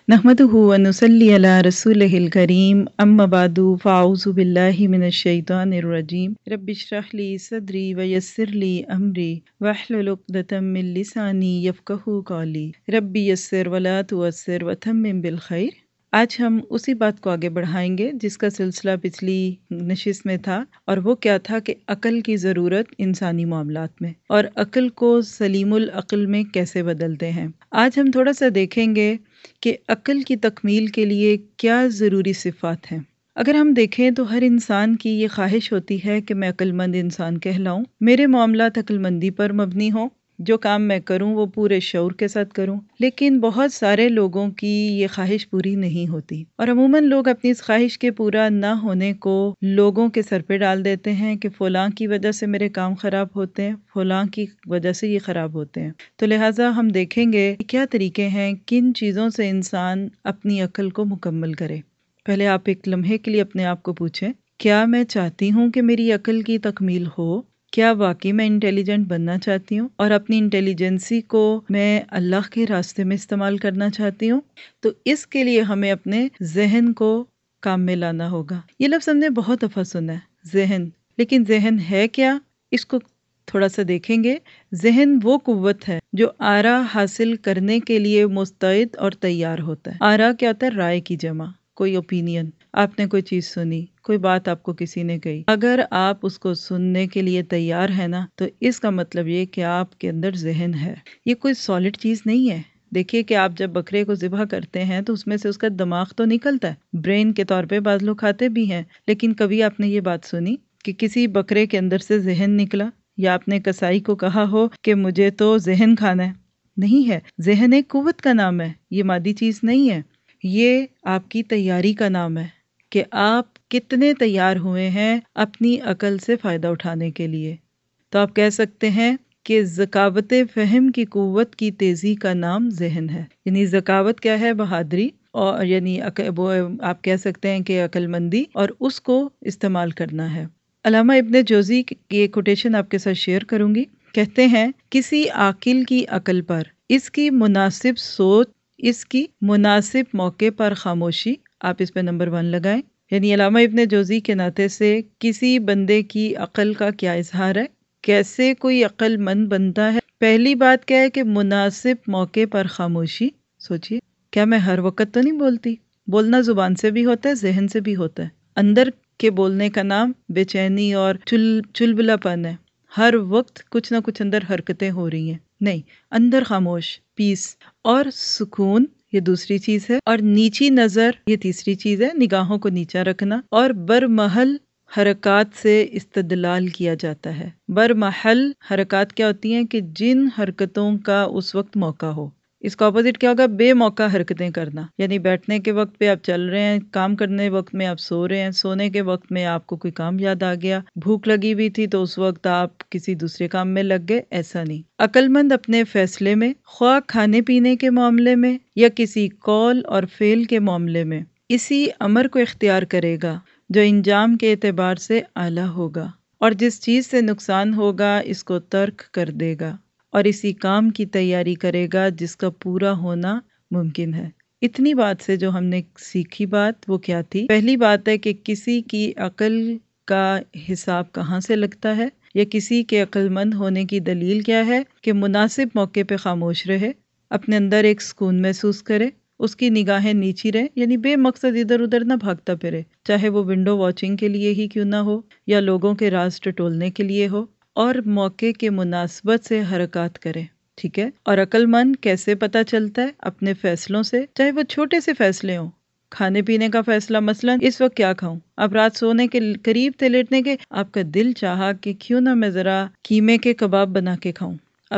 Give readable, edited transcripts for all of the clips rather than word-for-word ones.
नहमदुहु व नुसल्ली अला रसूलिहिल करीम अम्मा बादु फ़अऊज़ु बिल्लाहि मिनश शैतानिर रजीम रब्बिश्रह ली सदरी व यस्सिर ली अमरी वहलुल उक़दतम मिन लिसानी यफ़क़हू क़ौली रब्बी यस्सिर व ला तुअस्सिर व तम्मिम बिल खैर। आज हम उसी बात को आगे बढ़ाएंगे जिसका सिलसिला पिछली नशिस्त में था, और वो क्या था कि अक्ल की ज़रूरत इंसानी मामलात में और अक्ल को सलीमुल अक्ल में कैसे बदलते हैं। आज हम थोड़ा सा देखेंगे कि अक्ल की तकमील के लिए क्या ज़रूरी सिफ़ात हैं। अगर हम देखें तो हर इंसान की ये ख्वाहिश होती है कि मैं अक्लमंद इंसान कहलाऊं, मेरे मामलात अक्लमंदी पर मबनी हों, जो काम मैं करूं वो पूरे शऊर के साथ करूं। लेकिन बहुत सारे लोगों की ये ख्वाहिश पूरी नहीं होती, और अमूमन लोग अपनी इस ख्वाहिश के पूरा ना होने को लोगों के सर पे डाल देते हैं कि फ़लाँ की वजह से मेरे काम ख़राब होते हैं, फ़लाँ की वजह से ये ख़राब होते हैं। तो लिहाजा हम देखेंगे कि क्या तरीके हैं, किन चीज़ों से इंसान अपनी अक्ल को मुकम्मल करे। पहले आप एक लम्हे के लिए अपने आप को पूछें, क्या मैं चाहती हूँ कि मेरी अक्ल की तकमील हो? क्या वाकई मैं इंटेलिजेंट बनना चाहती हूँ और अपनी इंटेलिजेंसी को मैं अल्लाह के रास्ते में इस्तेमाल करना चाहती हूँ? तो इसके लिए हमें अपने जहन को काम में लाना होगा। ये लफ्ज़ हमने बहुत दफ़ा सुना है, जहन, लेकिन जहन है क्या, इसको थोड़ा सा देखेंगे। जहन वो कुव्वत है जो आरा हासिल करने के लिए मुस्तैद और तैयार होता है। आरा क्या होता है? राय की जमा, कोई ओपिनियन। आपने कोई चीज़ सुनी, कोई बात आपको किसी ने कही, अगर आप उसको सुनने के लिए तैयार है ना, तो इसका मतलब ये कि आपके अंदर जहन है। ये कोई सॉलिड चीज़ नहीं है। देखिए कि आप जब बकरे को ज़िबह करते हैं तो उसमें से उसका दिमाग तो निकलता है, ब्रेन के तौर पे बाज़ लोग खाते भी हैं, लेकिन कभी आपने ये बात सुनी कि किसी बकरे के अंदर से जहन निकला, या आपने कसाई को कहा हो कि मुझे तो जहन खाना है? नहीं है। जहन एक कुव्वत का नाम है, ये मादी चीज़ नहीं है। ये आपकी तैयारी का नाम है कि आप कितने तैयार हुए हैं अपनी अकल से फ़ायदा उठाने के लिए। तो आप कह सकते हैं कि ज़कावत फ़हम की कुव्वत की तेज़ी का नाम जहन है। यानी ज़कावत क्या है? बहादुरी, और यानी वो आप कह सकते हैं कि अक्लमंदी, और उसको इस्तेमाल करना है। अल्लामा इब्न जौज़ी की एक कोटेशन आपके साथ शेयर करूंगी। कहते हैं, किसी आकिल की अकल पर इसकी मुनासिब सोच, इसकी मुनासिब मौके पर खामोशी, आप इस पे नंबर 1 लगाएं। यानी अल्लामा इब्न जौज़ी के नाते से किसी बंदे की अकल का क्या इजहार है, कैसे कोई अक्लमंद बनता है। पहली बात क्या है कि मुनासिब मौके पर खामोशी। सोचिए, क्या मैं हर वक्त तो नहीं बोलती? बोलना जुबान से भी होता है, जहन से भी होता है। अंदर के बोलने का नाम बेचैनी और चुलबुलापन है। हर वक्त कुछ ना कुछ अंदर हरकतें हो रही हैं। नहीं, अंदर खामोश, पीस और सुकून, ये दूसरी चीज है। और नीची नजर, ये तीसरी चीज है, निगाहों को नीचा रखना। और बरमहल हरकत से इस्तदलाल किया जाता है। बरमहल हरकत क्या होती हैं? कि जिन हरकतों का उस वक्त मौका हो। इसका अपोजिट क्या होगा? बेमौका हरकतें करना। यानी बैठने के वक्त पे आप चल रहे हैं, काम करने वक्त में आप सो रहे हैं, सोने के वक्त में आपको कोई काम याद आ गया, भूख लगी हुई थी तो उस वक्त आप किसी दूसरे काम में लग गए। ऐसा नहीं। अक्लमंद अपने फैसले में, ख्वाह खाने पीने के मामले में या किसी कौल और फेल के मामले में, इसी अमर को इख्तियार करेगा जो इंजाम के एतबार से आला होगा, और जिस चीज़ से नुकसान होगा इसको तर्क कर देगा, और इसी काम की तैयारी करेगा जिसका पूरा होना मुमकिन है। इतनी बात से जो हमने सीखी बात वो क्या थी? पहली बात है कि किसी की अक्ल का हिसाब कहाँ से लगता है, या किसी के अक्लमंद होने की दलील क्या है? कि मुनासिब मौके पे खामोश रहे, अपने अंदर एक सुकून महसूस करे, उसकी निगाहें नीची रहे, यानी बेमकसद इधर उधर ना भागता फिरे, चाहे वो विंडो वॉचिंग के लिए ही क्यों ना हो या लोगों के राज टटोलने के लिए हो, और मौके के मुनासबत से हरकत करे। ठीक है। और अक्लमंद कैसे पता चलता है? अपने फैसलों से, चाहे वो छोटे से फैसले हों। खाने पीने का फैसला, मसलन इस वक्त क्या खाऊं, अब रात सोने के करीब थे लेटने के, आपका दिल चाहा कि क्यों ना मैं जरा कीमे के कबाब बना के खाऊं। अब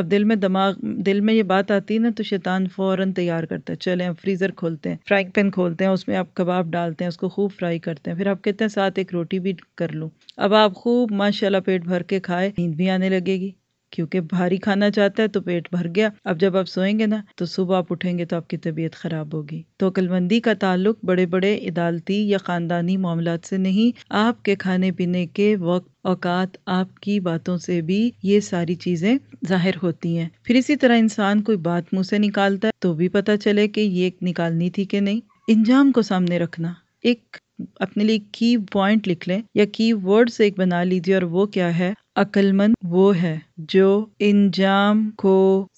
दिल में ये बात आती है ना, तो शैतान फौरन तैयार करता है, चले हम फ्रीजर खोलते हैं, फ्राइंग पैन खोलते हैं, उसमें आप कबाब डालते हैं, उसको खूब फ्राई करते हैं, फिर आप कहते हैं साथ एक रोटी भी कर लूं। अब आप खूब माशाल्लाह पेट भर के खाए, नींद भी आने लगेगी। کیونکہ بھاری کھانا چاہتا ہے تو پیٹ بھر گیا، اب جب آپ سوئیں گے نا تو صبح آپ اٹھیں گے تو آپ کی طبیعت خراب ہوگی۔ تو عقل مندی کا تعلق بڑے بڑے عدالتی یا خاندانی معاملات سے نہیں، آپ کے کھانے پینے کے وقت، اوقات، آپ کی باتوں سے بھی یہ ساری چیزیں ظاہر ہوتی ہیں۔ پھر اسی طرح انسان کوئی بات منہ سے نکالتا ہے تو بھی پتہ چلے کہ یہ نکالنی تھی کہ نہیں۔ انجام کو سامنے رکھنا، ایک اپنے لیے کی پوائنٹ لکھ لیں یا کی ورڈز ایک بنا لیجیے، اور وہ کیا ہے؟ عقل مند وہ ہے جو انجام کو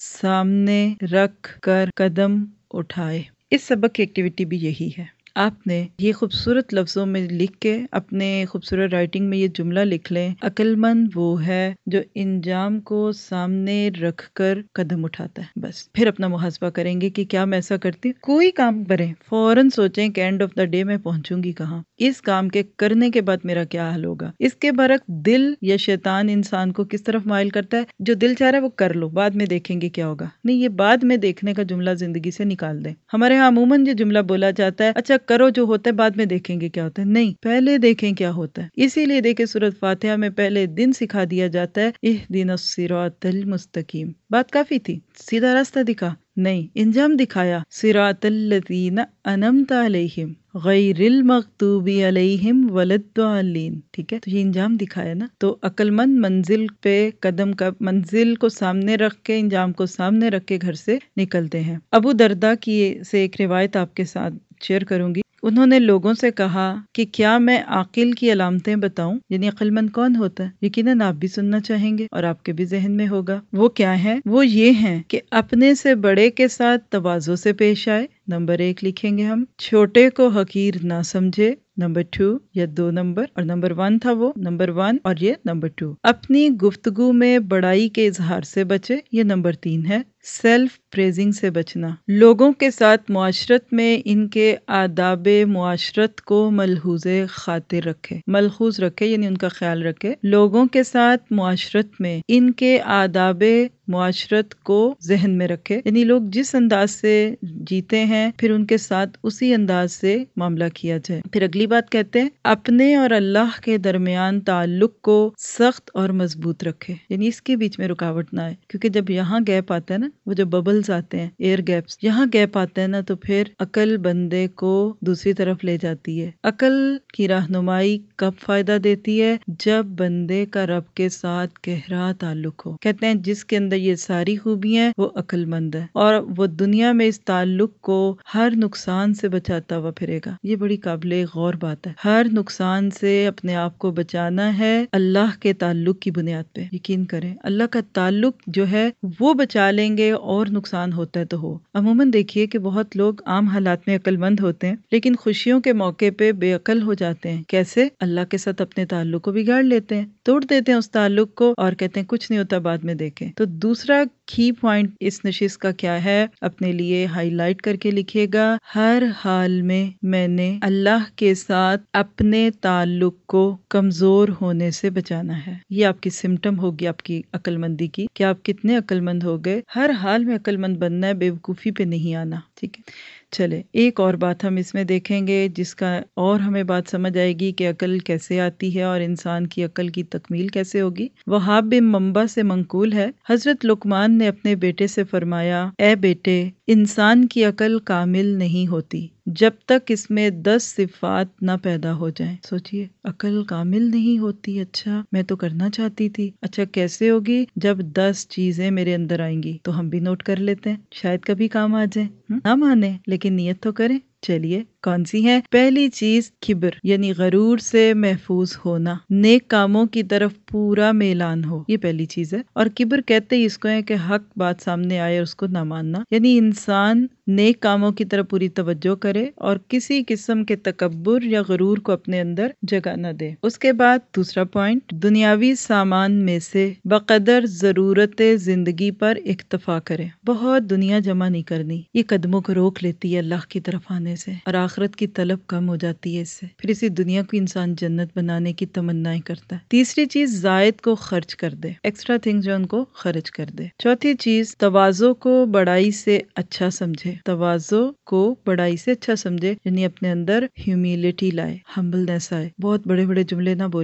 سامنے رکھ کر قدم اٹھائے۔ اس سبق کی ایکٹیویٹی بھی یہی ہے۔ آپ نے یہ خوبصورت لفظوں میں لکھ کے اپنے خوبصورت رائٹنگ میں یہ جملہ لکھ لیں، عقل مند وہ ہے جو انجام کو سامنے رکھ کر قدم اٹھاتا ہے۔ بس پھر اپنا محاسبہ کریں گے کہ کیا میں ایسا کرتی ہوں؟ کوئی کام کریں فوراً سوچیں کہ اینڈ آف دا ڈے میں پہنچوں گی کہاں، اس کام کے کرنے کے بعد میرا کیا حل ہوگا۔ اس کے برعکس دل یا شیطان انسان کو کس طرف مائل کرتا ہے؟ جو دل چاہ رہا ہے وہ کر لو، بعد میں دیکھیں گے کیا ہوگا۔ نہیں، یہ بعد میں دیکھنے کا جملہ زندگی سے نکال دیں۔ ہمارے ہاں عموماً یہ جملہ بولا جاتا ہے، اچھا کرو جو ہوتا ہے بعد میں دیکھیں گے کیا ہوتا ہے۔ نہیں، پہلے دیکھیں کیا ہوتا ہے۔ اسی لیے دیکھیں سورۃ فاتحہ میں پہلے دن سکھا دیا جاتا ہے اہدنا الصراط المستقیم۔ بات کافی تھی، سیدھا راستہ دکھا؟ نہیں، انجام دکھایا، صراط الذین انعمت علیہم غیر المغضوب علیہم ولا الضالین۔ ٹھیک ہے، تو یہ انجام دکھایا نا۔ تو عقل مند منزل پہ قدم کا منزل کو سامنے رکھ کے، انجام کو سامنے رکھ کے گھر سے نکلتے ہیں۔ ابو درداء کی سے ایک روایت آپ کے ساتھ شیئر کروں گی۔ انہوں نے لوگوں سے کہا کہ کیا میں عاقل کی علامتیں بتاؤں؟ یعنی عقل مند کون ہوتا ہے؟ یقیناً آپ بھی سننا چاہیں گے اور آپ کے بھی ذہن میں ہوگا۔ وہ کیا ہے؟ وہ یہ ہیں کہ اپنے سے بڑے کے ساتھ تواضع سے پیش آئے، نمبر 1 لکھیں گے ہم۔ چھوٹے کو حقیر نہ سمجھے، نمبر 2 یا 2 نمبر، اور نمبر 1 تھا وہ، نمبر 1 اور یہ نمبر 2۔ اپنی گفتگو میں بڑائی کے اظہار سے بچے، یہ نمبر 3 ہے۔ سیلف پریزنگ سے بچنا، لوگوں کے ساتھ معاشرت میں ان کے آداب معاشرت کو ملحوظ خاطر رکھے، ملحوظ رکھے یعنی ان کا خیال رکھے۔ لوگوں کے ساتھ معاشرت میں ان کے آداب معاشرت کو ذہن میں رکھے، یعنی لوگ جس انداز سے جیتے ہیں پھر ان کے ساتھ اسی انداز سے معاملہ کیا جائے۔ پھر اگلی بات کہتے ہیں اپنے اور اللہ کے درمیان تعلق کو سخت اور مضبوط رکھے، یعنی اس کے بیچ میں رکاوٹ نہ آئے، کیونکہ جب یہاں گیپ آتا ہے نا، وہ جو ببلز آتے ہیں، ایئر گیپس، یہاں گیپ آتا ہے نا تو پھر عقل بندے کو دوسری طرف لے جاتی ہے۔ عقل کی رہنمائی کب فائدہ دیتی ہے؟ جب بندے کا رب کے ساتھ گہرا تعلق ہو۔ کہتے ہیں جس کے اندر یہ ساری خوبیاں ہیں وہ عقل مند ہے، اور وہ دنیا میں اس تعلق کو ہر نقصان سے بچاتا ہوا پھرے گا۔ یہ بڑی قابل غور بات ہے، ہر نقصان سے اپنے آپ کو بچانا ہے اللہ کے تعلق کی بنیاد پہ۔ یقین کریں اللہ کا تعلق جو ہے وہ بچا لیں گے، اور نقصان ہوتا ہے تو ہو۔ عموماً دیکھیے کہ بہت لوگ عام حالات میں عقل مند ہوتے ہیں لیکن خوشیوں کے موقع پہ بے عقل ہو جاتے ہیں۔ کیسے؟ اللہ کے ساتھ اپنے تعلق کو بگاڑ لیتے ہیں، توڑ دیتے ہیں اس تعلق کو، اور کہتے ہیں کچھ نہیں ہوتا بعد میں دیکھیں۔ تو دوسرا کی پوائنٹ اس نشست کا کیا ہے؟ اپنے لیے ہائی لائٹ کر کے لکھیے گا، ہر حال میں میں نے اللہ کے ساتھ اپنے تعلق کو کمزور ہونے سے بچانا ہے۔ یہ آپ کی سمٹم ہوگی آپ کی عقل مندی کی، کہ آپ کتنے عقل مند ہو گئے۔ ہر حال میں عقل مند بننا ہے، بے وقوفی پہ نہیں آنا۔ ٹھیک ہے، چلے ایک اور بات ہم اس میں دیکھیں گے جس کا اور ہمیں بات سمجھ آئے گی کہ عقل کیسے آتی ہے اور انسان کی عقل کی تکمیل کیسے ہوگی۔ وہاب بن منبع سے منقول ہے، حضرت لقمان نے اپنے بیٹے سے فرمایا، اے بیٹے، انسان کی عقل کامل نہیں ہوتی جب تک اس میں 10 صفات نہ پیدا ہو جائیں۔ سوچئے، عقل کامل نہیں ہوتی، اچھا میں تو کرنا چاہتی تھی، اچھا کیسے ہوگی؟ جب 10 چیزیں میرے اندر آئیں گی۔ تو ہم بھی نوٹ کر لیتے ہیں، شاید کبھی کام آ جائیں، نہ مانے لیکن نیت تو کریں۔ چلیے کون سی ہیں؟ پہلی چیز کبر، یعنی غرور سے محفوظ ہونا، نیک کاموں کی طرف پورا میلان ہو، یہ پہلی چیز ہے۔ اور کبر کہتے ہی اس کو ہے کہ حق بات سامنے آئے اور اس کو نہ ماننا، یعنی انسان نیک کاموں کی طرف پوری توجہ کرے اور کسی قسم کے تکبر یا غرور کو اپنے اندر جگہ نہ دے۔ اس کے بعد دوسرا پوائنٹ، دنیاوی سامان میں سے بقدر ضرورت زندگی پر اکتفا کرے، بہت دنیا جمع نہیں کرنی، یہ قدموں کو روک لیتی ہے اللہ کی طرف آنے سے، اور آخرت کی طلب کم ہو جاتی ہے اس سے، پھر اسی دنیا کو انسان جنت بنانے کی تمنائیں کرتا ہے۔ تیسری چیز، زائد کو خرچ کر دے، ایکسٹرا تھنگز جو ان کو خرچ کر دے۔ چوتھی چیز، تواضع کو بڑائی سے اچھا سمجھے، تواضع کو بڑائی سے اچھا سمجھے، یعنی اپنے اندر ہیومیلٹی لائے، ہمبلنس آئے، بہت بڑے بڑے جملے نہ بولے،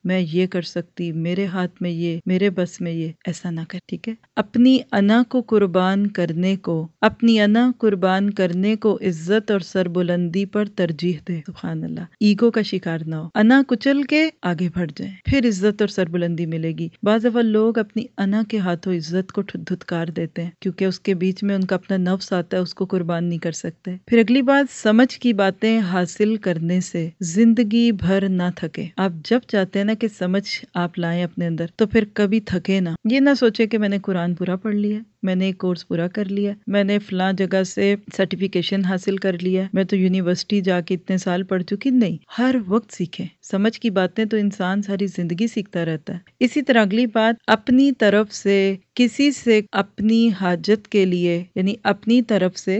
میں یہ کر سکتی، میرے ہاتھ میں یہ، میرے بس میں یہ، ایسا نہ کر، ٹھیک ہے؟ اپنی انا کو قربان کرنے کو، اپنی انا قربان کرنے کو عزت اور سربلندی پر ترجیح دے۔ سبحان اللہ، ایگو کا شکار نہ ہو، انا کچل کے آگے بڑھ جائیں، پھر عزت اور سربلندی ملے گی۔ بعض دفعہ لوگ اپنی انا کے ہاتھوں عزت کو دھتکار دیتے ہیں کیونکہ اس کے بیچ میں ان کا اپنا نفس آتا ہے، اس کو قربان نہیں کر سکتے۔ پھر اگلی بات، سمجھ کی باتیں حاصل کرنے سے زندگی بھر نہ تھکے۔ آپ جب چاہتے ہیں نا کہ سمجھ آپ لائیں اپنے اندر تو پھر کبھی تھکے نہ۔ یہ نہ سوچے کہ میں نے قرآن پورا پڑھ لیا، میں نے ایک کورس پورا کر لیا، میں نے فلاں جگہ سے سرٹیفیکیشن حاصل کر لیا، میں تو یونیورسٹی جا کے اتنے سال پڑھ چکی۔ نہیں، ہر وقت سیکھیں۔ سمجھ کی باتیں تو انسان ساری زندگی سیکھتا رہتا ہے۔ اسی طرح اگلی بات، اپنی طرف سے کسی سے اپنی حاجت کے لیے، یعنی اپنی طرف سے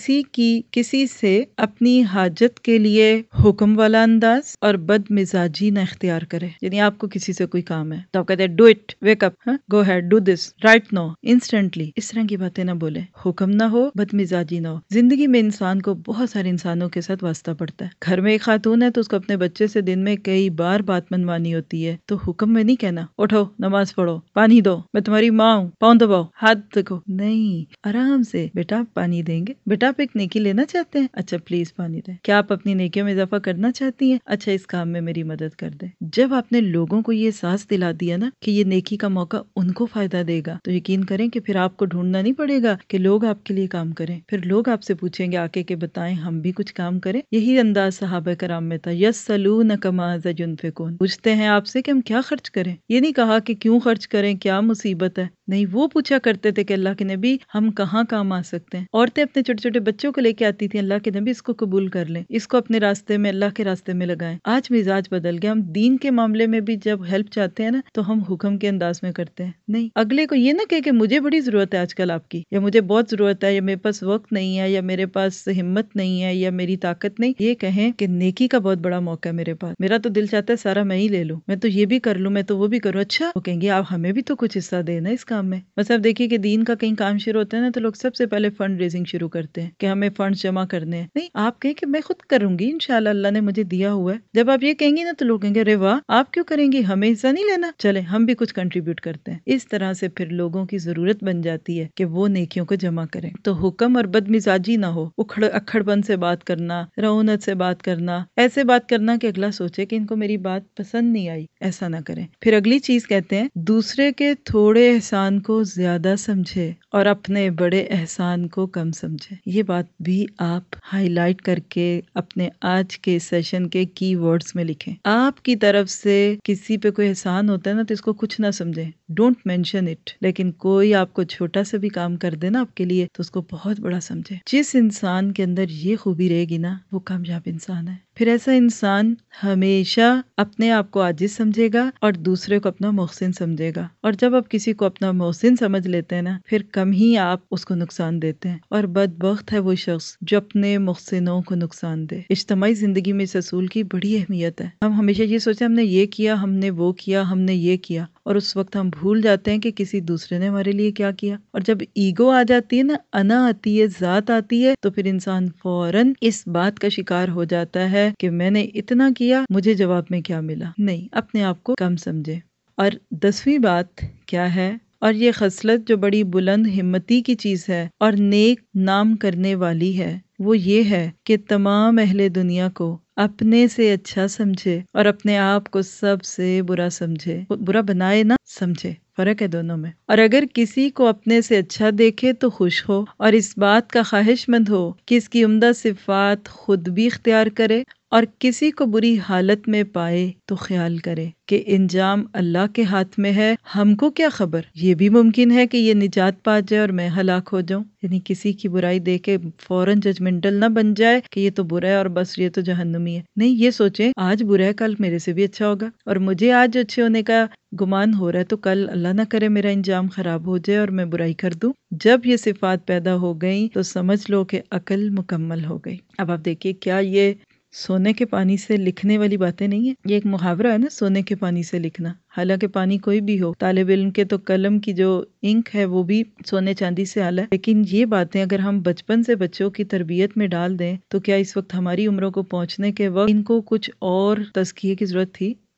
کسی سے اپنی حاجت کے لیے حکم والا انداز اور بد مزاجی نہ اختیار کرے۔ یعنی آپ کو کسی سے کوئی کام ہے تو آپ کہتے ہیں do it, wake up, go head, do this right now, instantly. اس طرح کی باتیں نہ بولیں، حکم نہ ہو، بد مزاجی نہ ہو۔ زندگی میں انسان کو بہت سارے انسانوں کے ساتھ واسطہ پڑتا ہے۔ گھر میں ایک خاتون ہے تو اس کو اپنے بچے سے دن میں کئی بار بات منوانی ہوتی ہے، تو حکم میں نہیں کہنا اٹھو نماز پڑھو، پانی دو، میں تمہاری ماں ہوں، پاؤں دباؤ، ہاتھ دیکھو۔ نہیں، آرام سے، بیٹا پانی دیں گے، بیٹا آپ ایک نیکی لینا چاہتے ہیں، اچھا پلیز پانی دیں۔ کیا آپ اپنی نیکیوں میں اضافہ کرنا چاہتی ہیں؟ اچھا اس کام میں میری مدد کر دیں۔ جب آپ نے لوگوں کو یہ احساس دلا دیا نا کہ یہ نیکی کا موقع ان کو فائدہ دے گا، تو یقین کریں کہ پھر آپ کو ڈھونڈنا نہیں پڑے گا کہ لوگ آپ کے لیے کام کریں، پھر لوگ آپ سے پوچھیں گے آ کے کہ بتائیں ہم بھی کچھ کام کریں۔ یہی انداز صحابہ کرام میں تھا، یسألونک ماذا ينفقون، پوچھتے ہیں آپ سے کہ ہم کیا خرچ کریں۔ یہ نہیں کہا کہ کیوں خرچ کریں، کیا مصیبت ہے، نہیں، وہ پوچھا کرتے تھے کہ اللہ کے نبی ہم کہاں کام آ سکتے ہیں۔ عورتیں اپنے چھوٹے چھوٹے بچوں کو لے کے آتی تھیں، اللہ کے نبی اس کو قبول کر لیں، اس کو اپنے راستے میں، اللہ کے راستے میں لگائیں۔ آج مزاج بدل گیا، ہم دین کے معاملے میں بھی جب ہیلپ چاہتے ہیں نا تو ہم حکم کے انداز میں کرتے ہیں۔ نہیں، اگلے کو یہ نہ کہے کہ مجھے بڑی ضرورت ہے آج کل آپ کی، یا مجھے بہت ضرورت ہے، یا میرے پاس وقت نہیں ہے، یا میرے پاس ہمت نہیں ہے، یا میری طاقت نہیں۔ یہ کہیں کہ نیکی کا بہت بڑا موقع ہے میرے پاس، میرا تو دل چاہتا ہے سارا میں ہی لے لوں، میں تو یہ بھی کر لوں، میں تو وہ بھی کروں۔ اچھا، وہ کہیں گے آپ ہمیں بھی تو کچھ حصہ دینا اس کام میں۔ بس اب دیکھیے کہ دین کا کہیں کام شروع ہوتا ہے نا تو لوگ سب سے پہلے فنڈ ریزنگ شروع کرتے ہیں کہ ہمیں فنڈز جمع کرنے ہیں۔ نہیں، آپ کہیں کہ میں خود کروں گی، انشاءاللہ اللہ نے مجھے دیا ہوا ہے۔ جب آپ یہ کہیں گی نا تو لوگ کہیں گے ارے واہ، آپ کیوں کریں گی، ہمیں حصہ نہیں لینا، چلے ہم بھی کچھ کنٹریبیوٹ کرتے ہیں۔ اس طرح سے پھر لوگوں کی ضرورت بن جاتی ہے کہ وہ نیکیوں کو جمع کریں۔ تو حکم اور بد مزاجی نہ ہو، اکھڑ پن سے بات کرنا، رعونت سے بات کرنا، ایسے بات کرنا کہ اگلا سوچے کہ ان کو میری بات پسند نہیں آئی، ایسا نہ کریں۔ پھر اگلی چیز کہتے ہیں دوسرے کے تھوڑے احسان کو زیادہ سمجھے اور اپنے بڑے احسان کو کم سمجھے۔ یہ بات بھی آپ ہائی لائٹ کر کے اپنے آج کے سیشن کے کی ورڈز میں لکھیں۔ آپ کی طرف سے کسی پہ کوئی احسان ہوتا ہے نا تو اس کو کچھ نہ سمجھیں، ڈونٹ مینشن اٹ، لیکن کوئی آپ کو چھوٹا سا بھی کام کر دے نا آپ کے لیے تو اس کو بہت بڑا سمجھے۔ جس انسان کے اندر یہ خوبی رہے گی نا وہ کامیاب انسان ہے۔ پھر ایسا انسان ہمیشہ اپنے آپ کو عاجز سمجھے گا اور دوسرے کو اپنا محسن سمجھے گا، اور جب آپ کسی کو اپنا محسن سمجھ لیتے ہیں نا پھر کم ہی آپ اس کو نقصان دیتے ہیں، اور بدبخت ہے وہ شخص جو اپنے محسنوں کو نقصان دے۔ اجتماعی زندگی میں اس اصول کی بڑی اہمیت ہے۔ ہم ہمیشہ یہ سوچیں ہم نے یہ کیا، ہم نے وہ کیا، ہم نے یہ کیا، اور اس وقت ہم بھول جاتے ہیں کہ کسی دوسرے نے ہمارے لیے کیا کیا۔ اور جب ایگو آ جاتی ہے نا، انا آتی ہے، ذات آتی ہے، تو پھر انسان فوراً اس بات کا شکار ہو جاتا ہے کہ میں نے اتنا کیا، مجھے جواب میں کیا ملا۔ نہیں، اپنے آپ کو کم سمجھے۔ اور 10ویں بات کیا ہے، اور یہ خصلت جو بڑی بلند ہمتی کی چیز ہے اور نیک نام کرنے والی ہے، وہ یہ ہے کہ تمام اہل دنیا کو اپنے سے اچھا سمجھے اور اپنے آپ کو سب سے برا سمجھے، برا بنائے نہ سمجھے۔ فرق ہے دونوں میں۔ اور اگر کسی کو اپنے سے اچھا دیکھے تو خوش ہو اور اس بات کا خواہش مند ہو کہ اس کی عمدہ صفات خود بھی اختیار کرے، اور کسی کو بری حالت میں پائے تو خیال کرے کہ انجام اللہ کے ہاتھ میں ہے، ہم کو کیا خبر، یہ بھی ممکن ہے کہ یہ نجات پا جائے اور میں ہلاک ہو جاؤں۔ یعنی کسی کی برائی دیکھ کے فوراً ججمنٹل نہ بن جائے کہ یہ تو برا ہے اور بس یہ تو جہنمی ہے۔ نہیں، یہ سوچیں آج برا ہے کل میرے سے بھی اچھا ہوگا، اور مجھے آج اچھے ہونے کا گمان ہو رہا ہے تو کل اللہ نہ کرے میرا انجام خراب ہو جائے اور میں برائی کر دوں۔ جب یہ صفات پیدا ہو گئیں تو سمجھ لو کہ عقل مکمل ہو گئی۔ اب آپ دیکھیے کیا یہ سونے کے پانی سے لکھنے والی باتیں نہیں ہیں؟ یہ ایک محاورہ ہے نا، سونے کے پانی سے لکھنا۔ حالانکہ پانی کوئی بھی ہو، طالب علم کے تو قلم کی جو انک ہے وہ بھی سونے چاندی سے اعلیٰ ہے، لیکن یہ باتیں اگر ہم بچپن سے بچوں کی تربیت میں ڈال دیں تو کیا اس وقت ہماری عمروں کو پہنچنے کے وقت ان کو کچھ اور تزکیے کی ضرورت تھی؟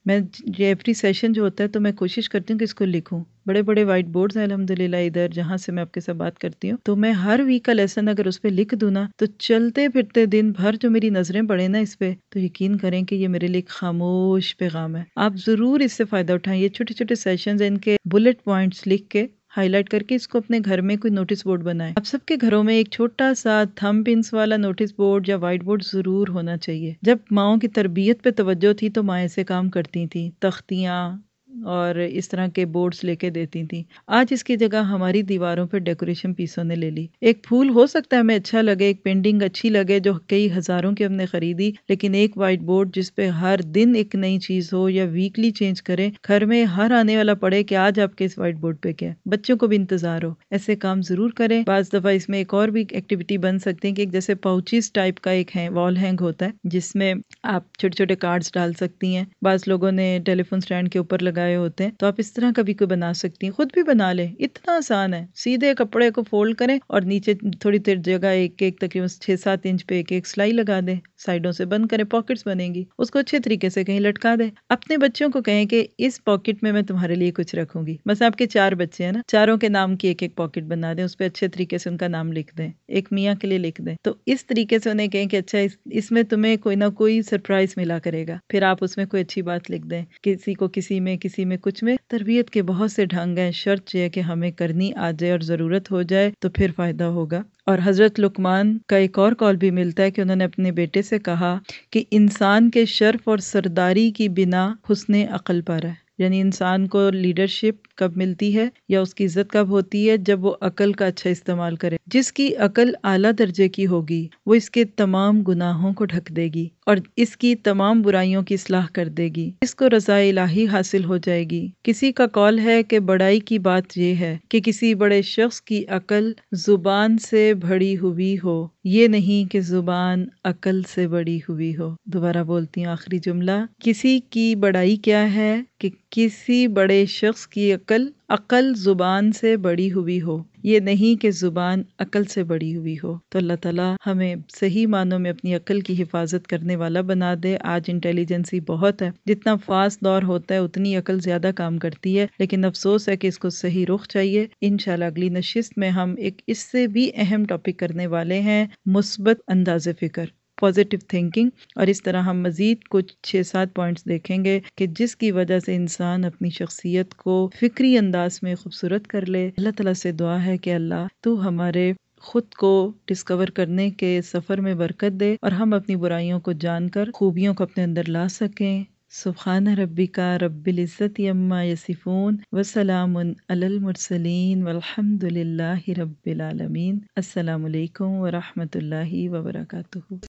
میں یہ ایوری سیشن جو ہوتا ہے تو میں کوشش کرتی ہوں کہ اس کو لکھوں. بڑے بڑے وائٹ بورڈز ہیں الحمدللہ ادھر جہاں سے میں آپ کے ساتھ بات کرتی ہوں، تو میں ہر ویک کا لیسن اگر اس پہ لکھ دوں نا تو چلتے پھرتے دن بھر جو میری نظریں پڑے نا اس پہ، تو یقین کریں کہ یہ میرے لیے ایک خاموش پیغام ہے. آپ ضرور اس سے فائدہ اٹھائیں. یہ چھوٹے چھوٹے سیشنز ہیں، ان کے بلٹ پوائنٹس لکھ کے ہائی لائٹ کر کے اس کو اپنے گھر میں کوئی نوٹس بورڈ بنائیں. آپ سب کے گھروں میں ایک چھوٹا سا تھم پنس والا نوٹس بورڈ یا وائٹ بورڈ ضرور ہونا چاہیے. جب ماؤں کی تربیت پہ توجہ تھی تو ماں ایسے کام کرتی تھیں، تختیاں اور اس طرح کے بورڈز لے کے دیتی تھیں. آج اس کی جگہ ہماری دیواروں پہ ڈیکوریشن پیسوں نے لے لی. ایک پھول ہو سکتا ہے ہمیں اچھا لگے، ایک پینٹنگ اچھی لگے جو کئی ہزاروں کی ہم نے خریدی، لیکن ایک وائٹ بورڈ جس پہ ہر دن ایک نئی چیز ہو یا ویکلی چینج کریں، گھر میں ہر آنے والا پڑھے کہ آج آپ کے اس وائٹ بورڈ پہ کیا ہے. بچوں کو بھی انتظار ہو. ایسے کام ضرور کریں. بعض دفعہ اس میں ایک اور بھی ایکٹیویٹی بن سکتی ہے کہ ایک جیسے پاؤچز ٹائپ کا ایک ہے وال ہینگ ہوتا ہے جس میں آپ چھوٹے چھوٹے کارڈز ڈال سکتی ہیں. بعض لوگوں نے ٹیلی فون اسٹینڈ کے اوپر لگائے ہوتے ہیں، تو آپ اس طرح کا بھی کوئی بنا سکتی ہیں. خود بھی بنا لیں، اتنا آسان ہے. سیدھے کپڑے کو فولڈ کریں اور نیچے تھوڑی دیر جگہ ایک ایک تقریباً 6-7 انچ پہ ایک ایک سلائی لگا دیں، سائڈوں سے بند کریں، پاکٹس بنیں گی. اس کو اچھے طریقے سے کہیں لٹکا دیں. اپنے بچوں کو کہیں کہ اس پاکٹ میں تمہارے لیے کچھ رکھوں گی. بس آپ کے 4 بچے ہیں نا، چاروں کے نام کی ایک ایک پاکٹ بنا دیں، اس پہ اچھے طریقے سے ان کا نام لکھ دیں، ایک میاں کے لیے لکھ دیں. تو اس طریقے سے انہیں کہیں کہ اچھا اس میں تمہیں کوئی نہ کوئی سرپرائز ملا کرے گا. پھر آپ اس میں کوئی اچھی بات لکھ دیں، کسی کو کسی میں کچھ میں. تربیت کے بہت سے ڈھنگ ہیں، شرط یہ ہے کہ ہمیں کرنی آ جائے اور ضرورت ہو جائے تو پھر فائدہ ہوگا. اور حضرت لقمان کا ایک اور قول بھی ملتا ہے کہ انہوں نے اپنے بیٹے سے کہا کہ انسان کے شرف اور سرداری کی بنا حسن عقل پر ہے. یعنی انسان کو لیڈرشپ کب ملتی ہے یا اس کی عزت کب ہوتی ہے؟ جب وہ عقل کا اچھا استعمال کرے. جس کی عقل اعلیٰ درجے کی ہوگی وہ اس کے تمام گناہوں کو ڈھک دے گی اور اس کی تمام برائیوں کی اصلاح کر دے گی. اس کو رضا الہی حاصل ہو جائے گی. کسی کا قول ہے کہ بڑائی کی بات یہ ہے کہ کسی بڑے شخص کی عقل زبان سے بڑی ہوئی ہو، یہ نہیں کہ زبان عقل سے بڑی ہوئی ہو. دوبارہ بولتی ہوں آخری جملہ. کسی کی بڑائی کیا ہے کہ کسی بڑے شخص کی عقل زبان سے بڑی ہوئی ہو، یہ نہیں کہ زبان عقل سے بڑی ہوئی ہو. تو اللہ تعالیٰ ہمیں صحیح معنوں میں اپنی عقل کی حفاظت کرنے والا بنا دے. آج انٹیلیجنسی بہت ہے، جتنا فاسٹ دور ہوتا ہے اتنی عقل زیادہ کام کرتی ہے، لیکن افسوس ہے کہ اس کو صحیح رخ چاہیے. انشاءاللہ اگلی نشست میں ہم ایک اس سے بھی اہم ٹاپک کرنے والے ہیں، مثبت انداز فکر، پازیٹیو تھنکنگ. اور اس طرح ہم مزید کچھ 6-7 پوائنٹس دیکھیں گے کہ جس کی وجہ سے انسان اپنی شخصیت کو فکری انداز میں خوبصورت کر لے. اللہ تعالیٰ سے دعا ہے کہ اللہ تو ہمارے خود کو ڈسکور کرنے کے سفر میں برکت دے اور ہم اپنی برائیوں کو جان کر خوبیوں کو اپنے اندر لا سکیں. سبحان ربک رب العزت عما یصفون وسلام علی المرسلین والحمد للہ رب العالمین. السلام علیکم ورحمۃ اللہ وبرکاتہ.